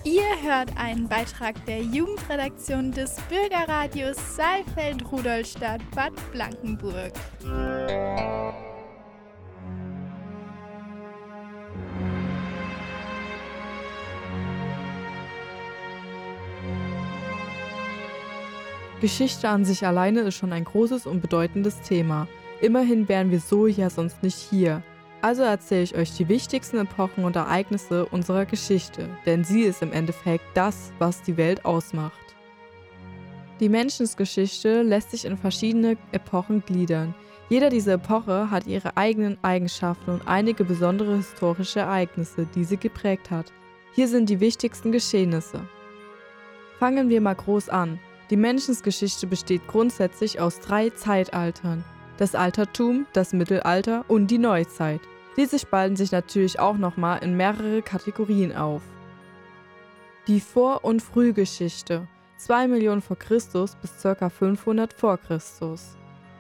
Ihr hört einen Beitrag der Jugendredaktion des Bürgerradios Saalfeld-Rudolstadt-Bad Blankenburg. Geschichte an sich alleine ist schon ein großes und bedeutendes Thema. Immerhin wären wir so ja sonst nicht hier. Also erzähle ich euch die wichtigsten Epochen und Ereignisse unserer Geschichte, denn sie ist im Endeffekt das, was die Welt ausmacht. Die Menschensgeschichte lässt sich in verschiedene Epochen gliedern. Jede dieser Epoche hat ihre eigenen Eigenschaften und einige besondere historische Ereignisse, die sie geprägt hat. Hier sind die wichtigsten Geschehnisse. Fangen wir mal groß an. Die Menschensgeschichte besteht grundsätzlich aus 3 Zeitaltern: das Altertum, das Mittelalter und die Neuzeit. Diese spalten sich natürlich auch nochmal in mehrere Kategorien auf. Die Vor- und Frühgeschichte, 2 Millionen vor Christus bis ca. 500 vor Christus.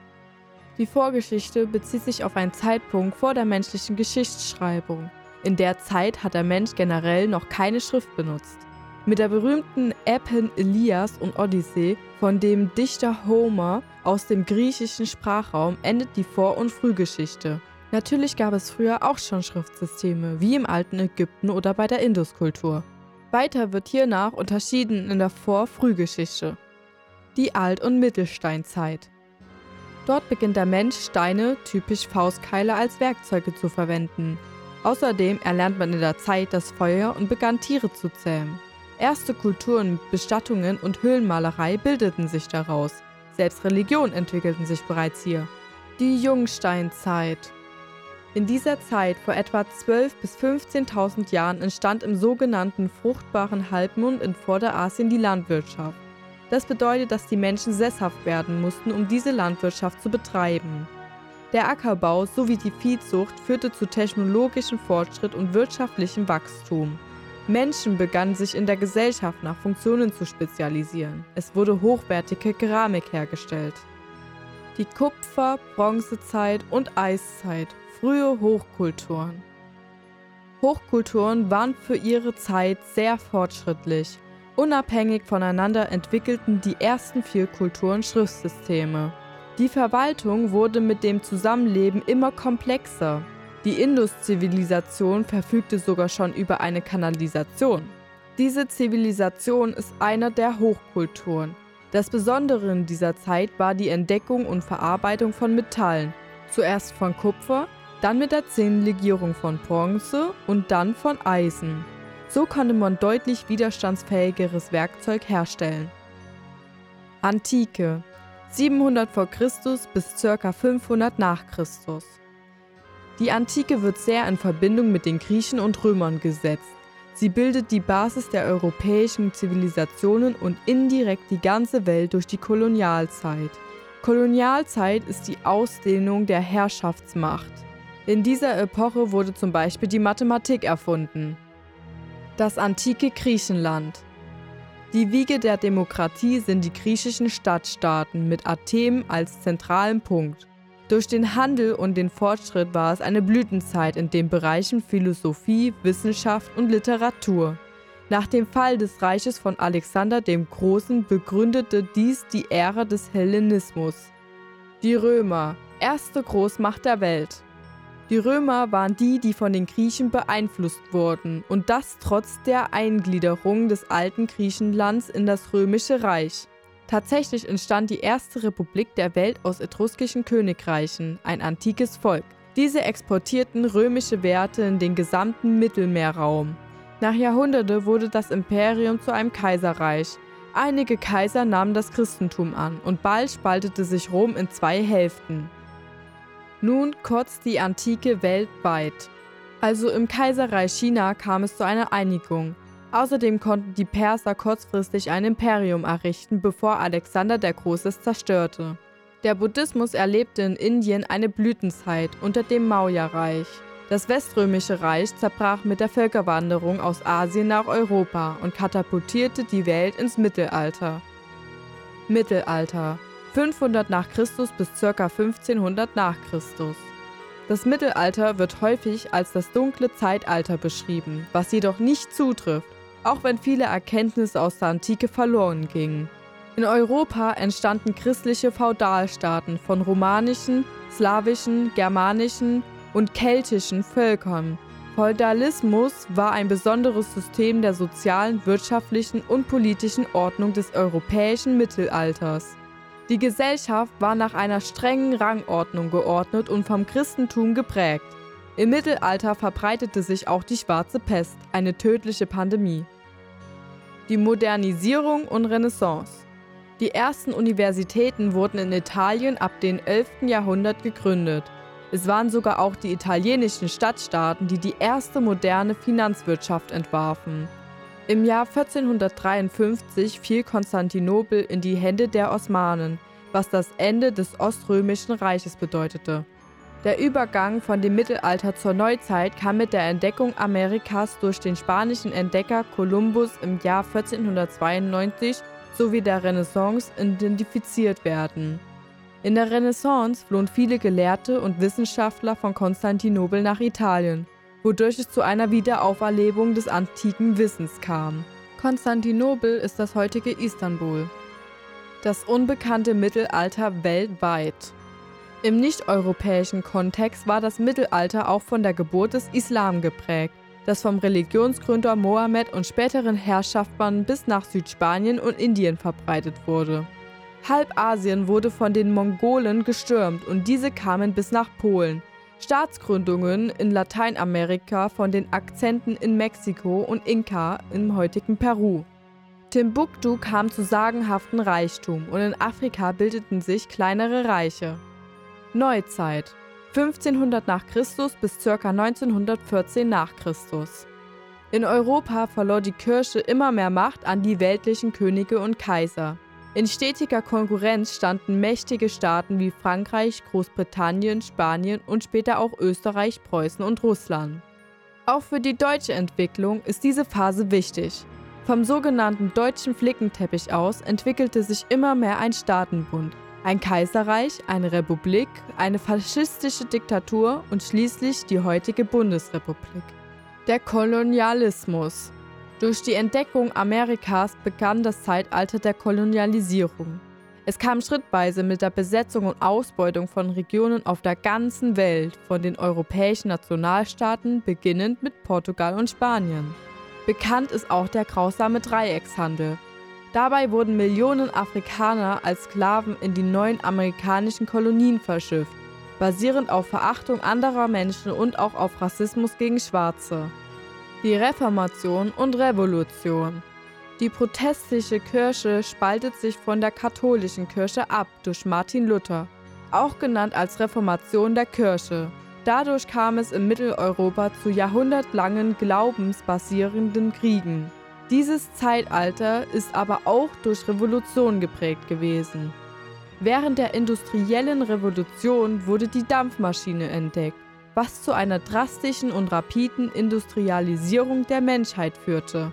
Die Vorgeschichte bezieht sich auf einen Zeitpunkt vor der menschlichen Geschichtsschreibung. In der Zeit hat der Mensch generell noch keine Schrift benutzt. Mit der berühmten Epen Ilias und Odyssee von dem Dichter Homer aus dem griechischen Sprachraum endet die Vor- und Frühgeschichte. Natürlich gab es früher auch schon Schriftsysteme, wie im alten Ägypten oder bei der Induskultur. Weiter wird hiernach unterschieden in der Vor-Frühgeschichte. Die Alt- und Mittelsteinzeit. Dort beginnt der Mensch Steine, typisch Faustkeile, als Werkzeuge zu verwenden. Außerdem erlernt man in der Zeit das Feuer und begann Tiere zu zähmen. Erste Kulturen, Bestattungen und Höhlenmalerei bildeten sich daraus. Selbst Religionen entwickelten sich bereits hier. Die Jungsteinzeit. In dieser Zeit, vor etwa 12.000 bis 15.000 Jahren, entstand im sogenannten fruchtbaren Halbmond in Vorderasien die Landwirtschaft. Das bedeutet, dass die Menschen sesshaft werden mussten, um diese Landwirtschaft zu betreiben. Der Ackerbau sowie die Viehzucht führte zu technologischem Fortschritt und wirtschaftlichem Wachstum. Menschen begannen sich in der Gesellschaft nach Funktionen zu spezialisieren. Es wurde hochwertige Keramik hergestellt. Die Kupfer-, Bronzezeit und Eiszeit, frühe Hochkulturen. Hochkulturen waren für ihre Zeit sehr fortschrittlich. Unabhängig voneinander entwickelten die ersten 4 Kulturen Schriftsysteme. Die Verwaltung wurde mit dem Zusammenleben immer komplexer. Die Indus-Zivilisation verfügte sogar schon über eine Kanalisation. Diese Zivilisation ist einer der Hochkulturen. Das Besondere in dieser Zeit war die Entdeckung und Verarbeitung von Metallen. Zuerst von Kupfer, dann mit der Zinnlegierung von Bronze und dann von Eisen. So konnte man deutlich widerstandsfähigeres Werkzeug herstellen. Antike, 700 vor Christus bis ca. 500 nach Christus. Die Antike wird sehr in Verbindung mit den Griechen und Römern gesetzt. Sie bildet die Basis der europäischen Zivilisationen und indirekt die ganze Welt durch die Kolonialzeit. Kolonialzeit ist die Ausdehnung der Herrschaftsmacht. In dieser Epoche wurde zum Beispiel die Mathematik erfunden. Das antike Griechenland. Die Wiege der Demokratie sind die griechischen Stadtstaaten mit Athen als zentralen Punkt. Durch den Handel und den Fortschritt war es eine Blütenzeit in den Bereichen Philosophie, Wissenschaft und Literatur. Nach dem Fall des Reiches von Alexander dem Großen begründete dies die Ära des Hellenismus. Die Römer, erste Großmacht der Welt. Die Römer waren die von den Griechen beeinflusst wurden, und das trotz der Eingliederung des alten Griechenlands in das Römische Reich. Tatsächlich entstand die erste Republik der Welt aus etruskischen Königreichen, ein antikes Volk. Diese exportierten römische Werte in den gesamten Mittelmeerraum. Nach Jahrhunderten wurde das Imperium zu einem Kaiserreich. Einige Kaiser nahmen das Christentum an und bald spaltete sich Rom in 2 Hälften. Nun kurz die Antike weltweit. Also im Kaiserreich China kam es zu einer Einigung. Außerdem konnten die Perser kurzfristig ein Imperium errichten, bevor Alexander der Große es zerstörte. Der Buddhismus erlebte in Indien eine Blütenzeit unter dem Maurya-Reich. Das Weströmische Reich zerbrach mit der Völkerwanderung aus Asien nach Europa und katapultierte die Welt ins Mittelalter. Mittelalter, 500 nach Christus bis ca. 1500 nach Christus. Das Mittelalter wird häufig als das dunkle Zeitalter beschrieben, was jedoch nicht zutrifft. auch wenn viele Erkenntnisse aus der Antike verloren gingen. In Europa entstanden christliche Feudalstaaten von romanischen, slawischen, germanischen und keltischen Völkern. Feudalismus war ein besonderes System der sozialen, wirtschaftlichen und politischen Ordnung des europäischen Mittelalters. Die Gesellschaft war nach einer strengen Rangordnung geordnet und vom Christentum geprägt. Im Mittelalter verbreitete sich auch die Schwarze Pest, eine tödliche Pandemie. Die Modernisierung und Renaissance. Die ersten Universitäten wurden in Italien ab dem 11. Jahrhundert gegründet. Es waren sogar auch die italienischen Stadtstaaten, die die erste moderne Finanzwirtschaft entwarfen. Im Jahr 1453 fiel Konstantinopel in die Hände der Osmanen, was das Ende des Oströmischen Reiches bedeutete. Der Übergang von dem Mittelalter zur Neuzeit kann mit der Entdeckung Amerikas durch den spanischen Entdecker Kolumbus im Jahr 1492 sowie der Renaissance identifiziert werden. In der Renaissance flohen viele Gelehrte und Wissenschaftler von Konstantinopel nach Italien, wodurch es zu einer Wiederauferlebung des antiken Wissens kam. Konstantinopel ist das heutige Istanbul. Das unbekannte Mittelalter weltweit. Im nicht-europäischen Kontext war das Mittelalter auch von der Geburt des Islam geprägt, das vom Religionsgründer Mohammed und späteren Herrschaften bis nach Südspanien und Indien verbreitet wurde. Halb Asien wurde von den Mongolen gestürmt und diese kamen bis nach Polen. Staatsgründungen in Lateinamerika von den Akzenten in Mexiko und Inka im heutigen Peru. Timbuktu kam zu sagenhaftem Reichtum und in Afrika bildeten sich kleinere Reiche. Neuzeit 1500 nach Christus bis ca. 1914 nach Christus. In Europa verlor die Kirche immer mehr Macht an die weltlichen Könige und Kaiser. In stetiger Konkurrenz standen mächtige Staaten wie Frankreich, Großbritannien, Spanien und später auch Österreich, Preußen und Russland. Auch für die deutsche Entwicklung ist diese Phase wichtig. Vom sogenannten deutschen Flickenteppich aus entwickelte sich immer mehr ein Staatenbund, ein Kaiserreich, eine Republik, eine faschistische Diktatur und schließlich die heutige Bundesrepublik. Der Kolonialismus. Durch die Entdeckung Amerikas begann das Zeitalter der Kolonialisierung. Es kam schrittweise mit der Besetzung und Ausbeutung von Regionen auf der ganzen Welt von den europäischen Nationalstaaten, beginnend mit Portugal und Spanien. Bekannt ist auch der grausame Dreieckshandel. Dabei wurden Millionen Afrikaner als Sklaven in die neuen amerikanischen Kolonien verschifft, basierend auf Verachtung anderer Menschen und auch auf Rassismus gegen Schwarze. Die Reformation und Revolution. Die protestantische Kirche spaltet sich von der katholischen Kirche ab durch Martin Luther, auch genannt als Reformation der Kirche. Dadurch kam es in Mitteleuropa zu jahrhundertlangen glaubensbasierenden Kriegen. Dieses Zeitalter ist aber auch durch Revolution geprägt gewesen. Während der industriellen Revolution wurde die Dampfmaschine entdeckt, was zu einer drastischen und rapiden Industrialisierung der Menschheit führte.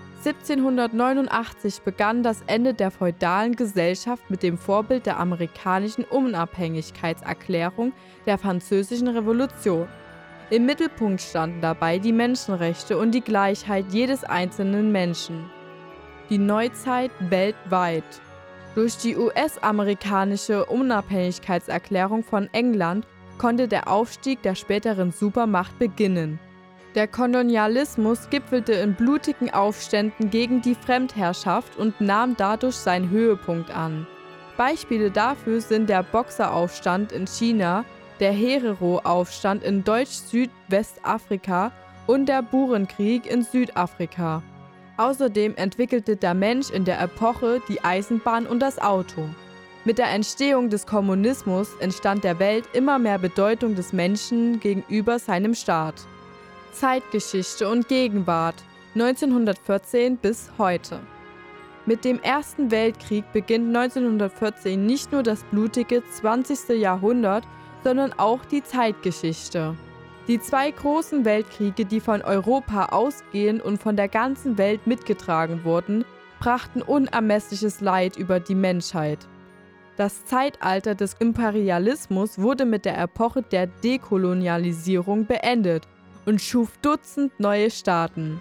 1789 begann das Ende der feudalen Gesellschaft mit dem Vorbild der amerikanischen Unabhängigkeitserklärung der Französischen Revolution. Im Mittelpunkt standen dabei die Menschenrechte und die Gleichheit jedes einzelnen Menschen. Die Neuzeit weltweit. Durch die US-amerikanische Unabhängigkeitserklärung von England konnte der Aufstieg der späteren Supermacht beginnen. Der Kolonialismus gipfelte in blutigen Aufständen gegen die Fremdherrschaft und nahm dadurch seinen Höhepunkt an. Beispiele dafür sind der Boxeraufstand in China, der Herero-Aufstand in Deutsch-Südwestafrika und der Burenkrieg in Südafrika. Außerdem entwickelte der Mensch in der Epoche die Eisenbahn und das Auto. Mit der Entstehung des Kommunismus entstand der Welt immer mehr Bedeutung des Menschen gegenüber seinem Staat. Zeitgeschichte und Gegenwart 1914 bis heute. Mit dem Ersten Weltkrieg beginnt 1914 nicht nur das blutige 20. Jahrhundert, sondern auch die Zeitgeschichte. Die zwei großen Weltkriege, die von Europa ausgehend und von der ganzen Welt mitgetragen wurden, brachten unermessliches Leid über die Menschheit. Das Zeitalter des Imperialismus wurde mit der Epoche der Dekolonialisierung beendet und schuf Dutzend neue Staaten.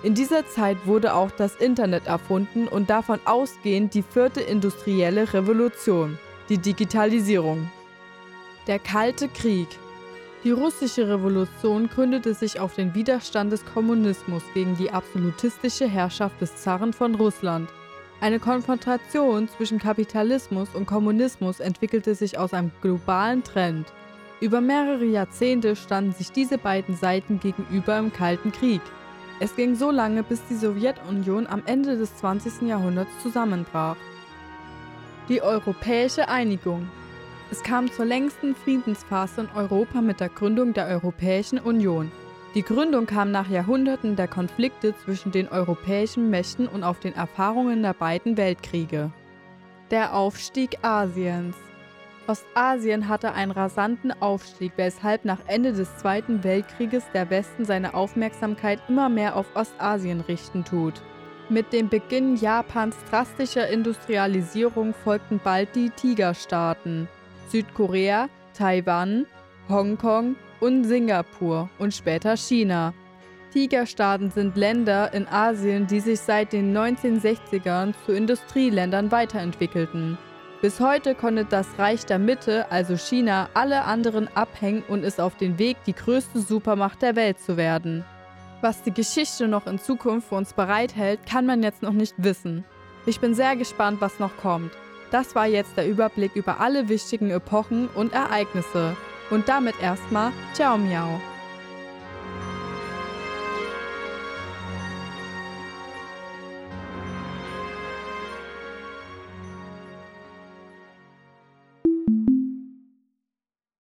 In dieser Zeit wurde auch das Internet erfunden und davon ausgehend die 4. industrielle Revolution, die Digitalisierung. Der Kalte Krieg. Die russische Revolution gründete sich auf den Widerstand des Kommunismus gegen die absolutistische Herrschaft des Zaren von Russland. Eine Konfrontation zwischen Kapitalismus und Kommunismus entwickelte sich aus einem globalen Trend. Über mehrere Jahrzehnte standen sich diese beiden Seiten gegenüber im Kalten Krieg. Es ging so lange, bis die Sowjetunion am Ende des 20. Jahrhunderts zusammenbrach. Die europäische Einigung. Es kam zur längsten Friedensphase in Europa mit der Gründung der Europäischen Union. Die Gründung kam nach Jahrhunderten der Konflikte zwischen den europäischen Mächten und auf den Erfahrungen der beiden Weltkriege. Der Aufstieg Asiens. Ostasien hatte einen rasanten Aufstieg, weshalb nach Ende des Zweiten Weltkrieges der Westen seine Aufmerksamkeit immer mehr auf Ostasien richten tut. Mit dem Beginn Japans drastischer Industrialisierung folgten bald die Tigerstaaten: Südkorea, Taiwan, Hongkong und Singapur und später China. Tigerstaaten sind Länder in Asien, die sich seit den 1960ern zu Industrieländern weiterentwickelten. Bis heute konnte das Reich der Mitte, also China, alle anderen abhängen und ist auf dem Weg, die größte Supermacht der Welt zu werden. Was die Geschichte noch in Zukunft für uns bereithält, kann man jetzt noch nicht wissen. Ich bin sehr gespannt, was noch kommt. Das war jetzt der Überblick über alle wichtigen Epochen und Ereignisse. Und damit erstmal Ciao Miau.